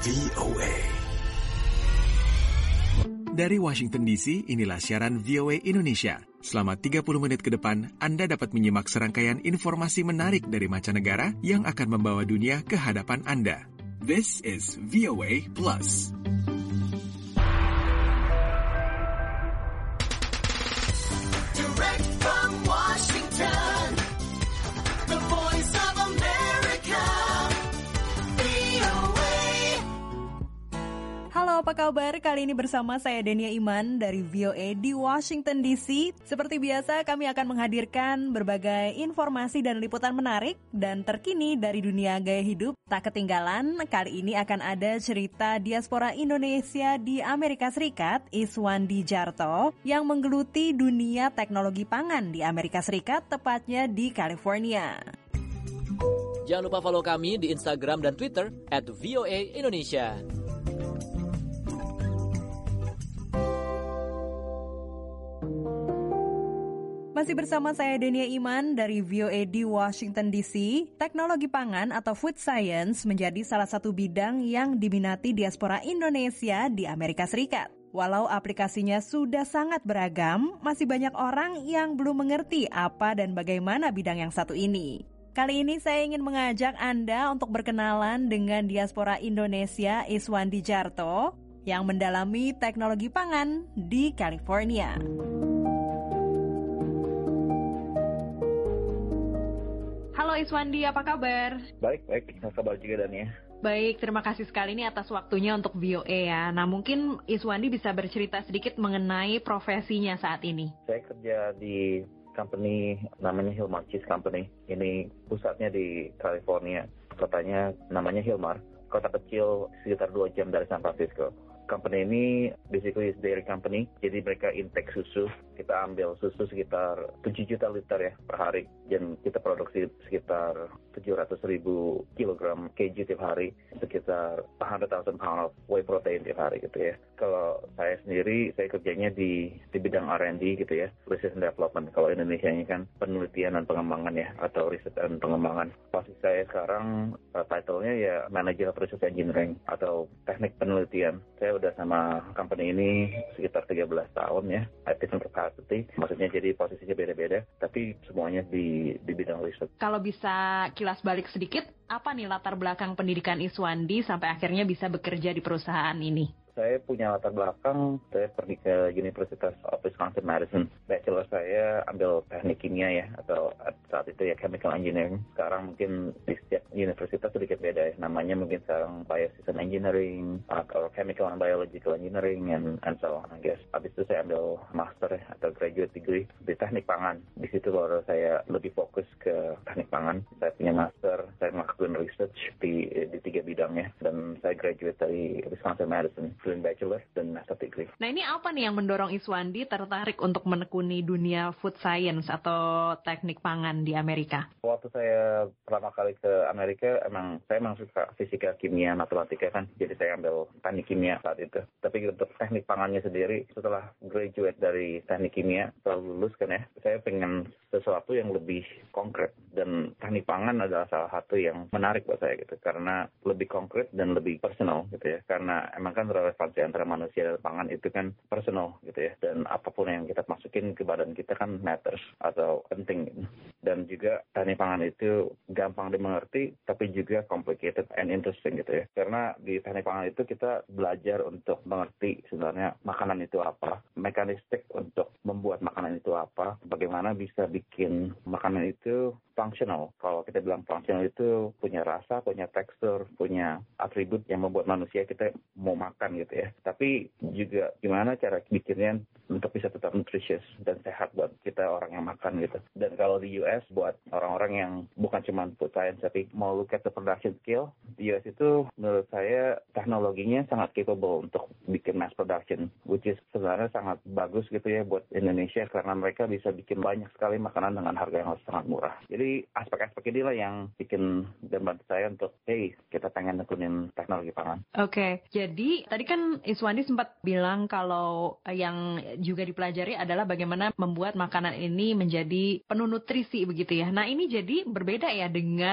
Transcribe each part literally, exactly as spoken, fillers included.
V O A. Dari Washington D C, inilah siaran V O A Indonesia. Selama tiga puluh menit ke depan, Anda dapat menyimak serangkaian informasi menarik dari mancanegara yang akan membawa dunia ke hadapan Anda. This is V O A Plus. Direct from Washington, the voice of America, V O A. Halo, apa kabar? Kali ini bersama saya Denia Iman dari V O A di Washington D C. Seperti biasa, kami akan menghadirkan berbagai informasi dan liputan menarik dan terkini dari dunia gaya hidup. Tak ketinggalan, kali ini akan ada cerita diaspora Indonesia di Amerika Serikat, Iswandi Djarto, yang menggeluti dunia teknologi pangan di Amerika Serikat, tepatnya di California. Jangan lupa follow kami di Instagram dan Twitter at V O A Indonesia. Masih bersama saya Denia Iman dari V O A di Washington D C. Teknologi pangan atau food science menjadi salah satu bidang yang diminati diaspora Indonesia di Amerika Serikat. Walau aplikasinya sudah sangat beragam, masih banyak orang yang belum mengerti apa dan bagaimana bidang yang satu ini. Kali ini saya ingin mengajak Anda untuk berkenalan dengan diaspora Indonesia Iswandi Djarto yang mendalami teknologi pangan di California. Halo Iswandi, apa kabar? Baik, baik. Apa kabar juga, Dania? Baik, terima kasih sekali nih atas waktunya untuk V O A ya. Nah, mungkin Iswandi bisa bercerita sedikit mengenai profesinya saat ini. Saya kerja di company namanya Hilmar Cheese Company. Ini pusatnya di California. Kotanya namanya Hilmar. Kota kecil sekitar dua jam dari San Francisco. Company ini basically is dairy company, jadi mereka intake susu. Kita ambil susu sekitar tujuh juta liter ya per hari, dan kita produksi sekitar tujuh ratus ribu kilogram keju tiap hari, sekitar one hundred thousand pound of whey protein tiap hari gitu ya. Kalau saya sendiri, saya kerjanya di di bidang R and D gitu ya, research and development. Kalau Indonesia ini kan penelitian dan pengembangan ya, atau riset dan pengembangan. Posisi saya sekarang uh, title-nya ya Manager of Research Engineering atau teknik penelitian. Saya udah sama company ini sekitar tiga belas tahun ya, at different capacity. Maksudnya jadi posisinya beda-beda, tapi semuanya di di bidang riset. Kalau bisa kilas balik sedikit, apa nih latar belakang pendidikan Iswandi sampai akhirnya bisa bekerja di perusahaan ini? Saya punya latar belakang, saya pergi ke Universitas of Wisconsin-Madison. Bachelor saya ambil teknik kimia ya, atau saat itu ya chemical engineering. Sekarang mungkin di setiap universitas sedikit beda ya. Namanya mungkin sekarang biosystem engineering, atau chemical and biological engineering, and, and so on, I guess. Habis itu saya ambil master ya, atau graduate degree di teknik pangan. Di situ baru saya lebih fokus ke teknik pangan. Saya punya master, saya ngelakuin research di, di tiga bidangnya. Dan saya graduate dari Wisconsin-Madison. Bachelor dan master degree. Nah, ini apa nih yang mendorong Iswandi tertarik untuk menekuni dunia food science atau teknik pangan di Amerika? Waktu saya pertama kali ke Amerika, emang saya emang suka fisika, kimia, matematika kan. Jadi saya ambil teknik kimia saat itu. Tapi untuk teknik pangannya sendiri, setelah graduate dari teknik kimia, setelah lulus kan ya, saya pengen sesuatu yang lebih konkret. Dan teknik pangan adalah salah satu yang menarik buat saya gitu. Karena lebih konkret dan lebih personal gitu ya. Karena emang kan relevansi antara manusia dan pangan itu kan personal gitu ya, dan apapun yang kita masukin ke badan kita kan matters atau penting gitu. Dan juga teknik pangan itu gampang dimengerti tapi juga complicated and interesting gitu ya, karena di teknik pangan itu kita belajar untuk mengerti sebenarnya makanan itu apa, mekanistik untuk membuat makanan itu apa, bagaimana bisa bikin makanan itu functional. Kalau kita bilang functional itu punya rasa, punya tekstur, punya atribut yang membuat manusia kita mau makan gitu ya. Tapi juga gimana cara bikinnya untuk bisa tetap nutritious dan sehat buat kita orang yang makan gitu. Dan kalau di U S buat orang-orang yang bukan cuma food science tapi mau look at the production skill, di U S itu menurut saya teknologinya sangat capable untuk bikin mass production, which is sebenarnya sangat bagus gitu ya buat Indonesia karena mereka bisa bikin banyak sekali makanan dengan harga yang sangat murah. Jadi aspek-aspek inilah yang bikin dan bantu saya untuk, hey, kita pengen nekunin teknologi pangan. Oke, okay. Jadi tadi kan Iswandi sempat bilang kalau yang juga dipelajari adalah bagaimana membuat makanan ini menjadi penuh nutrisi begitu ya. Nah ini jadi berbeda ya dengan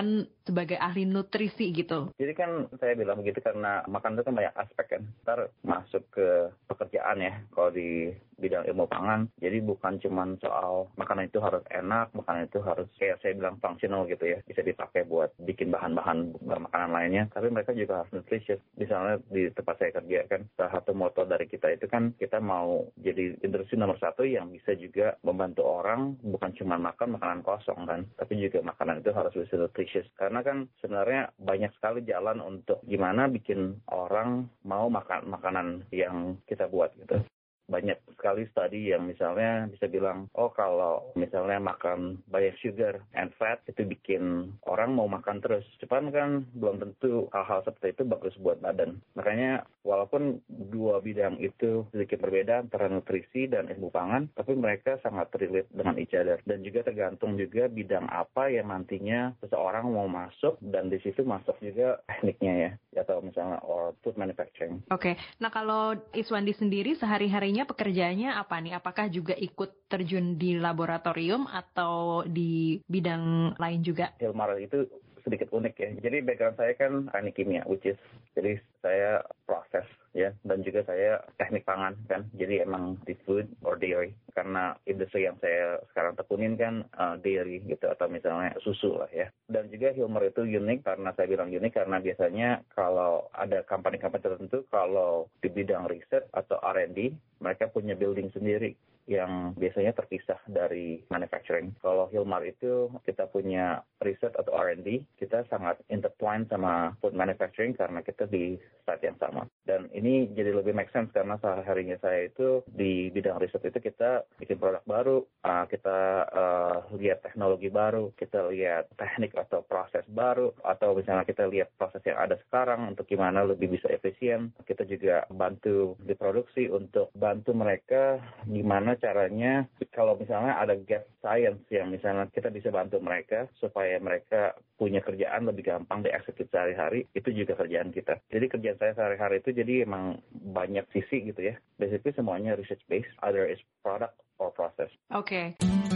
sebagai ahli nutrisi gitu? Jadi kan saya bilang begitu karena makan itu kan banyak aspek kan. Ntar masuk ke pekerjaan ya kalau di bidang ilmu pangan. Jadi bukan cuma soal makanan itu harus enak, makanan itu harus kayak saya bilang functional gitu ya. Bisa dipakai buat bikin bahan-bahan makanan lainnya. Tapi mereka juga harus nutritious. Misalnya di tempat saya kerja kan, salah satu moto dari kita itu kan kita mau jadi industri nomor satu yang bisa juga membantu orang bukan cuma makan makanan kosong kan. Tapi juga makanan itu harus bisa nutritious. Karena kan sebenarnya banyak sekali jalan untuk gimana bikin orang mau makan makanan yang kita buat gitu. Banyak sekali studi yang misalnya bisa bilang, oh kalau misalnya makan banyak sugar and fat itu bikin orang mau makan terus. Cuman kan belum tentu hal-hal seperti itu bagus buat badan. Makanya walaupun dua bidang itu sedikit berbeda antara nutrisi dan ilmu pangan, tapi mereka sangat relate dengan each other. Dan juga tergantung juga bidang apa yang nantinya seseorang mau masuk dan di situ masuk juga tekniknya ya, atau misalnya or food manufacturing. Oke, nah kalau Iswandi sendiri sehari-harinya pekerjaannya apa nih? Apakah juga ikut terjun di laboratorium atau di bidang lain juga? Hilmar itu sedikit unik ya. Jadi background saya kan teknik kimia, which is jadi saya proses ya, dan juga saya teknik pangan kan. Jadi emang di food or dairy karena industri yang saya sekarang tekunin kan uh, dairy gitu atau misalnya susu lah ya. Dan juga Hilmar itu unik karena saya bilang unik karena biasanya kalau ada company-company tertentu kalau di bidang riset atau R and D mereka punya building sendiri yang biasanya terpisah dari manufacturing. Kalau Hilmar itu kita punya riset atau R and D, kita sangat intertwined sama food manufacturing karena kita di site yang sama. Dan ini jadi lebih make sense karena sehari-harinya saya itu di bidang riset itu kita bikin produk baru, uh, kita uh, lihat teknologi baru, kita lihat teknik atau proses baru, atau misalnya kita lihat proses yang ada sekarang untuk gimana lebih bisa efisien. Kita juga bantu di produksi untuk bantu mereka gimana caranya kalau misalnya ada gap science yang misalnya kita bisa bantu mereka supaya mereka punya kerjaan lebih gampang dieksekusi sehari-hari, itu juga kerjaan kita. Jadi kerjaan saya sehari-hari itu jadi emang banyak sisi gitu ya. Basically semuanya research based, either is product or process. Oke.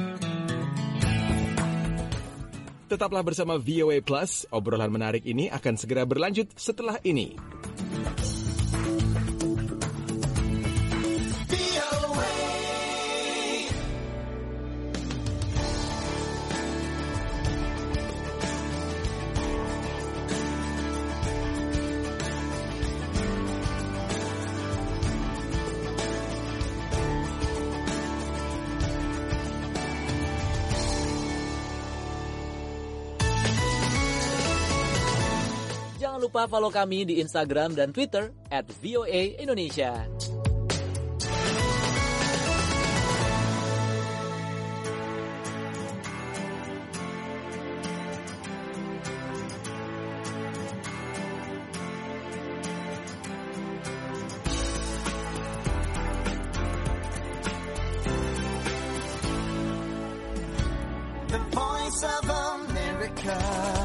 Tetaplah bersama V O A Plus, obrolan menarik ini akan segera berlanjut setelah ini. Jangan lupa follow kami di Instagram dan Twitter at V O A Indonesia. The voice of America.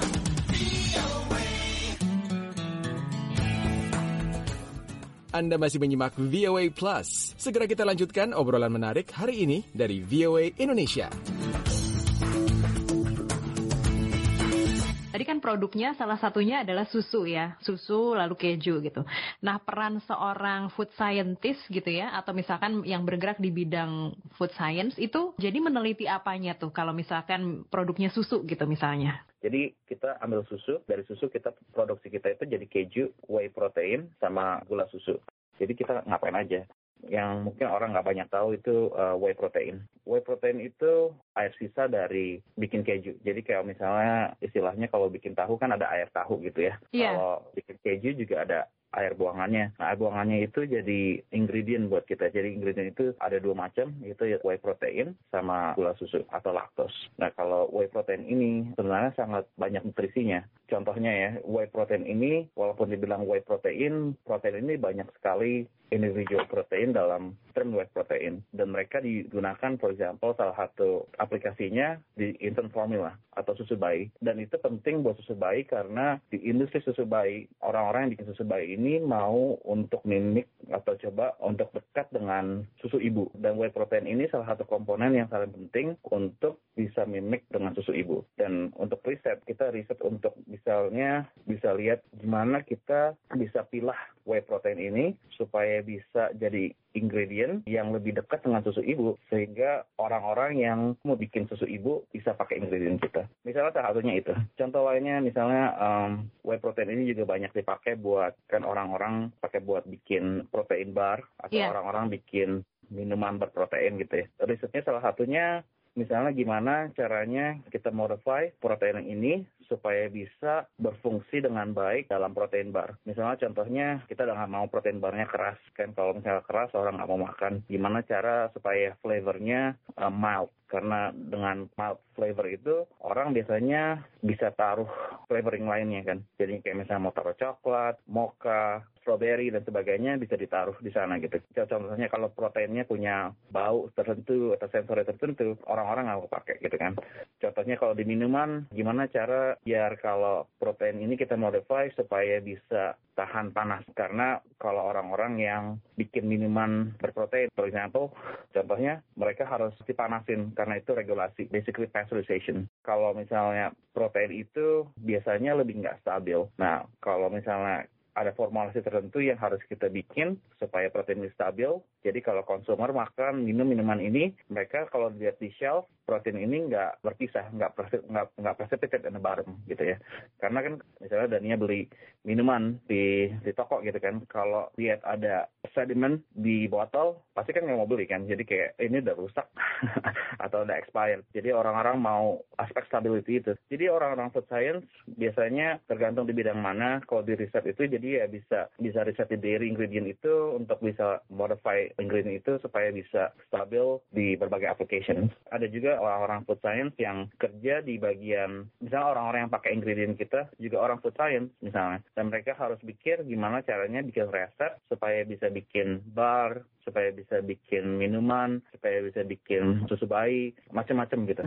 Anda masih menyimak V O A Plus. Segera kita lanjutkan obrolan menarik hari ini dari V O A Indonesia. Tadi kan produknya salah satunya adalah susu ya, susu lalu keju gitu. Nah peran seorang food scientist gitu ya, atau misalkan yang bergerak di bidang food science itu jadi meneliti apanya tuh kalau misalkan produknya susu gitu misalnya? Jadi kita ambil susu, dari susu kita produksi kita itu jadi keju, whey protein, sama gula susu. Jadi kita ngapain aja? Yang mungkin orang nggak banyak tahu itu uh, whey protein. Whey protein itu air sisa dari bikin keju. Jadi kayak misalnya istilahnya kalau bikin tahu kan ada air tahu gitu ya. Iya. Kalau bikin keju juga ada air buangannya. Nah, air buangannya itu jadi ingredient buat kita. Jadi ingredient itu ada dua macam, yaitu whey protein sama gula susu atau laktos. Nah, kalau whey protein ini sebenarnya sangat banyak nutrisinya. Contohnya ya, whey protein ini walaupun dibilang whey protein, protein ini banyak sekali individual protein dalam term whey protein. Dan mereka digunakan, for example, salah satu aplikasinya di infant formula atau susu bayi. Dan itu penting buat susu bayi karena di industri susu bayi, orang-orang yang bikin susu bayi ini mau untuk mimik atau coba untuk dekat dengan susu ibu. Dan whey protein ini salah satu komponen yang paling penting untuk bisa mimik dengan susu ibu. Dan untuk riset, kita riset untuk misalnya bisa lihat gimana kita bisa pilah whey protein ini supaya bisa jadi ingredient yang lebih dekat dengan susu ibu, sehingga orang-orang yang mau bikin susu ibu bisa pakai ingredient kita. Misalnya salah satunya itu. Contoh lainnya misalnya um, whey protein ini juga banyak dipakai buat, kan orang-orang pakai buat bikin protein bar atau yeah. orang-orang bikin minuman berprotein gitu ya. Risetnya salah satunya misalnya gimana caranya kita modify protein ini supaya bisa berfungsi dengan baik dalam protein bar. Misalnya contohnya kita nggak mau protein barnya keras. Kan kalau misalnya keras orang nggak mau makan. Gimana cara supaya flavornya uh, mild. Karena dengan mild flavor itu orang biasanya bisa taruh flavoring lainnya kan. Jadi kayak misalnya mau taruh coklat, mocha, strawberry dan sebagainya bisa ditaruh di sana gitu. Contohnya kalau proteinnya punya bau tertentu atau sensori tertentu, orang-orang nggak mau pakai gitu kan. Contohnya kalau di minuman, gimana cara biar kalau protein ini kita modify supaya bisa tahan panas. Karena kalau orang-orang yang bikin minuman berprotein, for example, contohnya mereka harus dipanasin karena itu regulasi, basically pasteurization. Kalau misalnya protein itu biasanya lebih nggak stabil. Nah, kalau misalnya ada formulasi tertentu yang harus kita bikin supaya protein ini stabil. Jadi kalau konsumer makan minum minuman ini, mereka kalau lihat di shelf, protein ini nggak berpisah, nggak nggak nggak precipitate in the bottom gitu ya. Karena kan misalnya Dania beli minuman di di toko gitu kan, kalau lihat ada sediment di botol, pasti kan nggak mau beli kan. Jadi kayak ini udah rusak atau udah expired. Jadi orang-orang mau aspek stability itu. Jadi orang-orang food science biasanya tergantung di bidang mana. Kalau di riset itu jadi ya bisa bisa riset di dairy ingredient itu untuk bisa modify ingredient itu supaya bisa stabil di berbagai applications. Ada juga orang-orang food science yang kerja di bagian, misalnya orang-orang yang pakai ingredient kita juga orang food science misalnya. Dan mereka harus pikir gimana caranya bikin resep supaya bisa bikin bar, supaya bisa bikin minuman, supaya bisa bikin susu bayi, macam-macam gitu.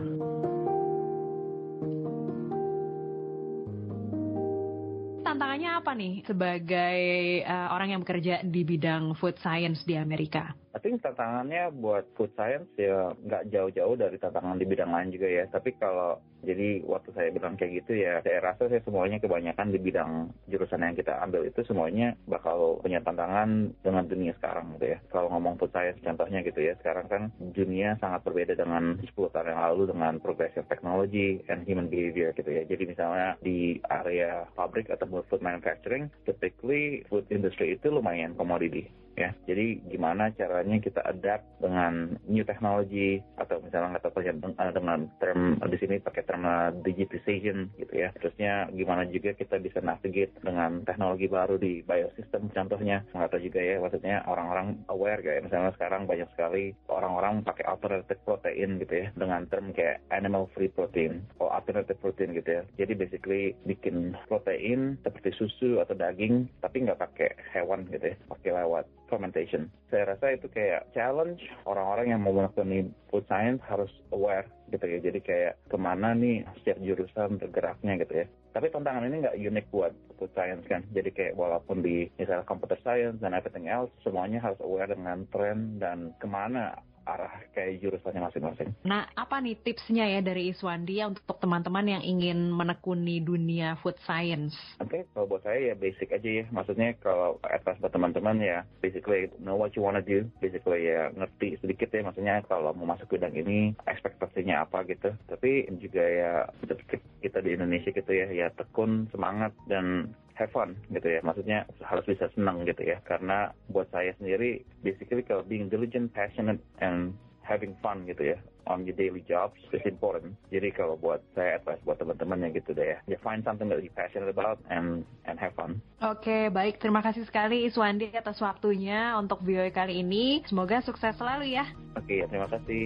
Tantangannya apa nih sebagai uh, orang yang bekerja di bidang food science di Amerika? I think tantangannya buat food science ya nggak jauh-jauh dari tantangan di bidang lain juga ya. Tapi kalau jadi waktu saya bilang kayak gitu ya, saya rasa saya semuanya kebanyakan di bidang jurusan yang kita ambil itu semuanya bakal punya tantangan dengan dunia sekarang gitu ya. Kalau ngomong food science contohnya gitu ya, sekarang kan dunia sangat berbeda dengan sepuluh tahun yang lalu dengan progressive technology and human behavior gitu ya. Jadi misalnya di area pabrik atau food manufacturing, typically food industry itu lumayan commodity. Ya, jadi gimana caranya kita adapt dengan new technology atau misalnya nggak tahu dengan term di sini pakai term digitization gitu ya. Terusnya gimana juga kita bisa navigate dengan teknologi baru di biosystem contohnya. Nggak tahu juga ya, maksudnya orang-orang aware kayak misalnya sekarang banyak sekali orang-orang pakai alternative protein gitu ya dengan term kayak animal free protein atau alternative protein gitu ya. Jadi basically bikin protein seperti susu atau daging tapi nggak pakai hewan gitu ya, pakai lewat fermentation. Saya rasa itu kayak challenge orang-orang yang mau menekuni food science harus aware gitu ya. Jadi kayak kemana nih setiap jurusan bergeraknya gitu ya. Tapi tantangan ini nggak unik buat food science kan. Jadi kayak walaupun di misalnya computer science dan everything else, semuanya harus aware dengan tren dan kemana arah kayak jurusannya masing-masing. Nah, apa nih tipsnya ya dari Iswandi untuk teman-teman yang ingin menekuni dunia food science? Oke, okay, kalau buat saya ya basic aja ya. Maksudnya kalau advice buat teman-teman ya basically know what you wanna do. Basically ya ngerti sedikit ya. Maksudnya kalau mau masuk bidang ini ekspektasinya apa gitu. Tapi juga ya kita di Indonesia gitu ya, ya tekun, semangat dan have fun gitu ya, maksudnya harus bisa senang gitu ya, karena buat saya sendiri basically kalau being diligent, passionate and having fun gitu ya on your daily jobs is important. Jadi kalau buat saya advice buat teman-teman yang gitu deh ya, ya find something that you're passionate about and and have fun. Oke, okay, baik, terima kasih sekali Iswandi atas waktunya untuk V O A kali ini. Semoga sukses selalu ya. Oke, okay, terima kasih.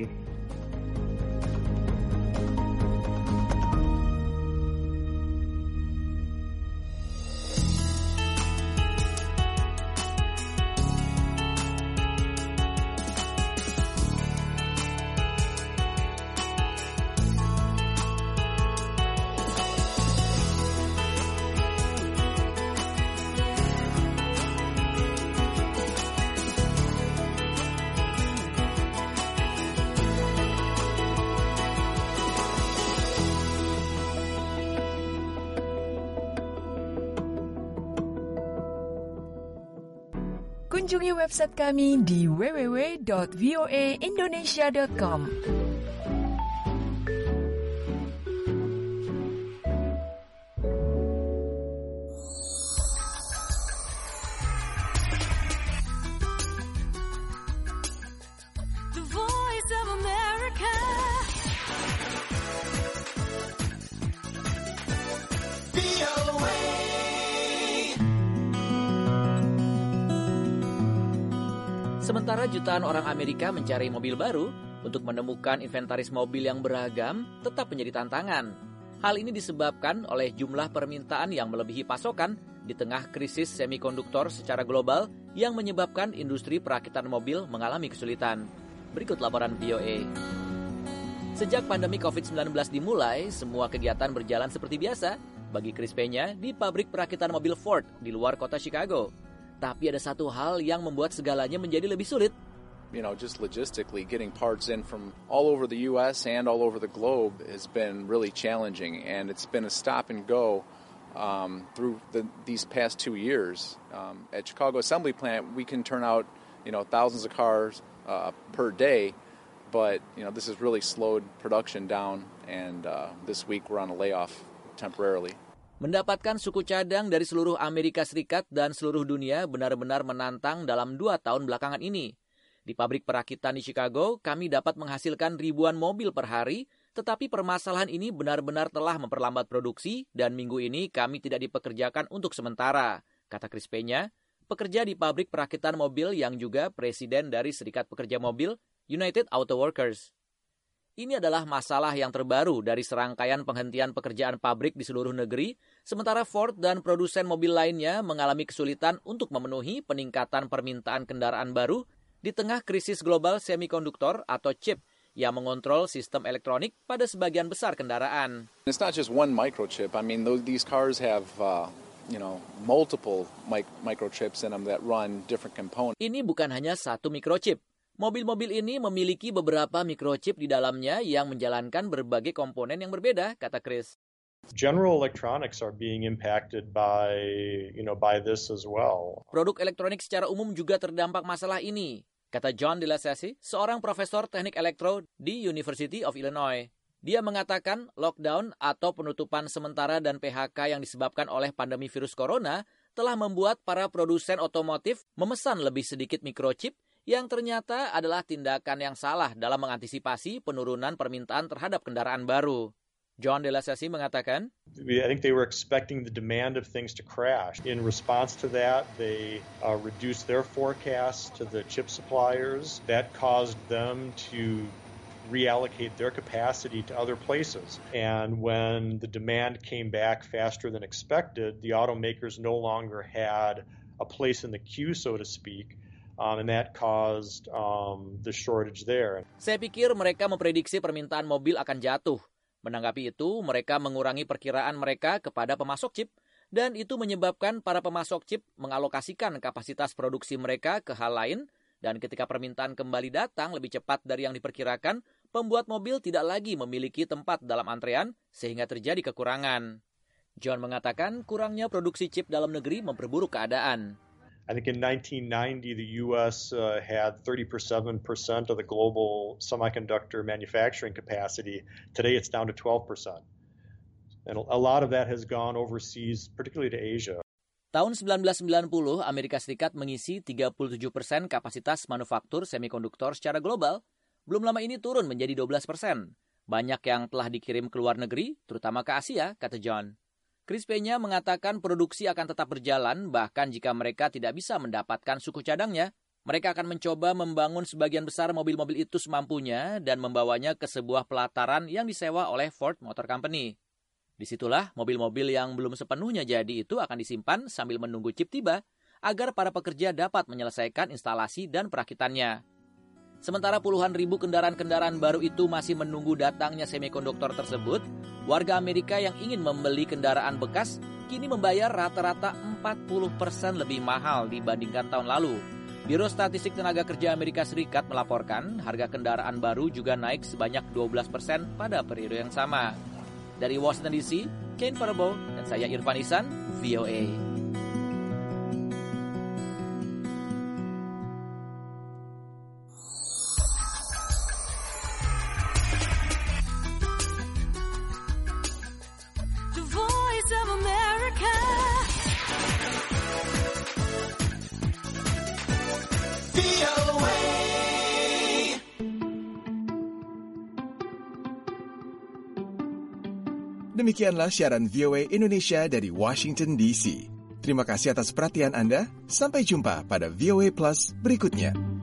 Kunjungi website kami di w w w dot v o a indonesia dot com. Sementara jutaan orang Amerika mencari mobil baru, untuk menemukan inventaris mobil yang beragam tetap menjadi tantangan. Hal ini disebabkan oleh jumlah permintaan yang melebihi pasokan di tengah krisis semikonduktor secara global yang menyebabkan industri perakitan mobil mengalami kesulitan. Berikut laporan V O A. Sejak pandemi covid sembilan belas dimulai, semua kegiatan berjalan seperti biasa bagi Chris Peña di pabrik perakitan mobil Ford di luar kota Chicago. Tapi ada satu hal yang membuat segalanya menjadi lebih sulit. You know, just logistically, getting parts in from all over the U S and all over the globe has been really challenging, and it's been a stop and go um, through the, these past two years. Um, at Chicago Assembly Plant, we can turn out, you know, thousands of cars uh, per day, but you know, this has really slowed production down, and uh, this week we're on a layoff temporarily. Mendapatkan suku cadang dari seluruh Amerika Serikat dan seluruh dunia benar-benar menantang dalam dua tahun belakangan ini. Di pabrik perakitan di Chicago, kami dapat menghasilkan ribuan mobil per hari, tetapi permasalahan ini benar-benar telah memperlambat produksi dan minggu ini kami tidak dipekerjakan untuk sementara, kata Chris Peña, pekerja di pabrik perakitan mobil yang juga presiden dari Serikat Pekerja Mobil, United Auto Workers. Ini adalah masalah yang terbaru dari serangkaian penghentian pekerjaan pabrik di seluruh negeri, sementara Ford dan produsen mobil lainnya mengalami kesulitan untuk memenuhi peningkatan permintaan kendaraan baru di tengah krisis global semikonduktor atau chip yang mengontrol sistem elektronik pada sebagian besar kendaraan. It's not just one microchip. I mean, those, these cars have uh, you know, multiple mic- microchips in them that run different components. Ini bukan hanya satu microchip. Mobil-mobil ini memiliki beberapa microchip di dalamnya yang menjalankan berbagai komponen yang berbeda, kata Chris. General electronics are being impacted by, you know, by this as well. Produk elektronik secara umum juga terdampak masalah ini, kata John DeLassesi, seorang profesor teknik elektro di University of Illinois. Dia mengatakan lockdown atau penutupan sementara dan P H K yang disebabkan oleh pandemi virus corona telah membuat para produsen otomotif memesan lebih sedikit microchip yang ternyata adalah tindakan yang salah dalam mengantisipasi penurunan permintaan terhadap kendaraan baru. John DeLassesi mengatakan, I think they were expecting the demand of things to crash. In response to that, they uh, reduced their forecasts to the chip suppliers. That caused them to reallocate their capacity to other places. And when the demand came back faster than expected, the automakers no longer had a place in the queue, so to speak. Um, and that caused um, the shortage there. Saya pikir mereka memprediksi permintaan mobil akan jatuh. Menanggapi itu, mereka mengurangi perkiraan mereka kepada pemasok chip, dan itu menyebabkan para pemasok chip mengalokasikan kapasitas produksi mereka ke hal lain, dan ketika permintaan kembali datang lebih cepat dari yang diperkirakan, pembuat mobil tidak lagi memiliki tempat dalam antrean, sehingga terjadi kekurangan. John mengatakan kurangnya produksi chip dalam negeri memperburuk keadaan. I think in nineteen ninety, the U S uh, had thirty-seven percent of the global semiconductor manufacturing capacity. Today, it's down to twelve percent. And a lot of that has gone overseas, particularly to Asia. Tahun sembilan belas sembilan puluh, Amerika Serikat mengisi tiga puluh tujuh persen kapasitas manufaktur semikonduktor secara global. Belum lama ini turun menjadi dua belas persen. Banyak yang telah dikirim ke luar negeri, terutama ke Asia, kata John. Chris Peña mengatakan produksi akan tetap berjalan, bahkan jika mereka tidak bisa mendapatkan suku cadangnya. Mereka akan mencoba membangun sebagian besar mobil-mobil itu semampunya dan membawanya ke sebuah pelataran yang disewa oleh Ford Motor Company. Disitulah mobil-mobil yang belum sepenuhnya jadi itu akan disimpan sambil menunggu chip tiba, agar para pekerja dapat menyelesaikan instalasi dan perakitannya. Sementara puluhan ribu kendaraan-kendaraan baru itu masih menunggu datangnya semikonduktor tersebut, warga Amerika yang ingin membeli kendaraan bekas kini membayar rata-rata empat puluh persen lebih mahal dibandingkan tahun lalu. Biro Statistik Tenaga Kerja Amerika Serikat melaporkan harga kendaraan baru juga naik sebanyak dua belas persen pada periode yang sama. Dari Washington D C, Kane Farabo dan saya Irfan Ihsan, V O A. Demikianlah siaran V O A Indonesia dari Washington D C. Terima kasih atas perhatian Anda. Sampai jumpa pada V O A Plus berikutnya.